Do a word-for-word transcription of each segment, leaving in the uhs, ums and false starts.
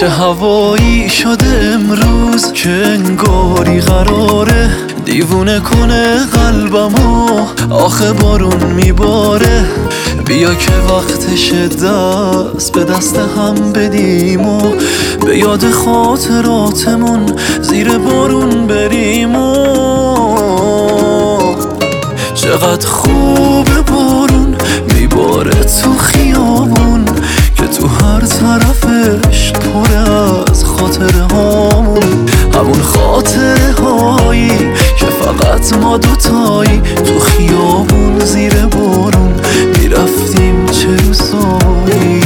چه هوایی شده امروز که انگاری قراره دیوونه کنه قلبمو، آخه بارون میباره. بیا که وقتش دست به دست هم بدیم و به یاد خاطراتمون زیر بارون بریم و چقدر خوبه بارون میباره تو خیابون که تو هر طرفش پر از خاطره هامون، همون خاطره هایی که فقط ما دوتایی تو خیابون زیر بارون میرفتیم چه روزایی.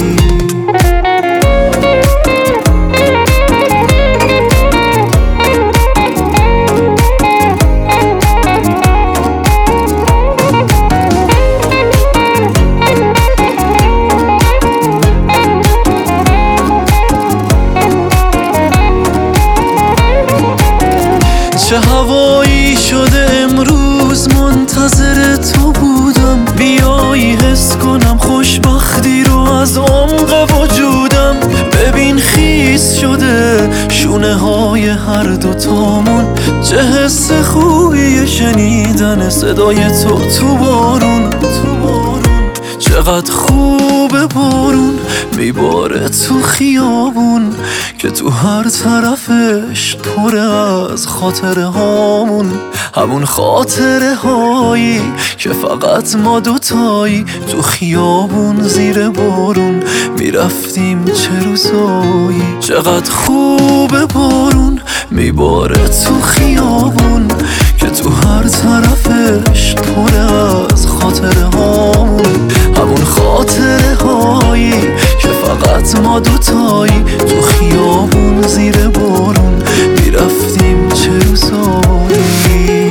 چه هوایی شده امروز منتظر تو بودم، بیایی حس کنم خوشبختی رو از عمق وجودم. ببین خیس شده شونه های هر دوتامون، چه حس خوبیه شنیدن صدای تو تو بارون. چقدر خوبه بارون میباره تو خیابون که تو هر طرفش پر از خاطره هامون، همون خاطره هایی که فقط ما دوتایی تو خیابون زیر بارون میرفتیم چه روزایی. چقدر خوبه بارون میباره تو خیابون که تو هر طرفش پر از خاطره هامون، همون خاطره هایی که فقط ما دوتایی تو خیابون زیر بارون میرفتیم چه روزایی.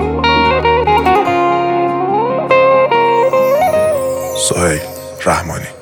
سهیل رحمانی.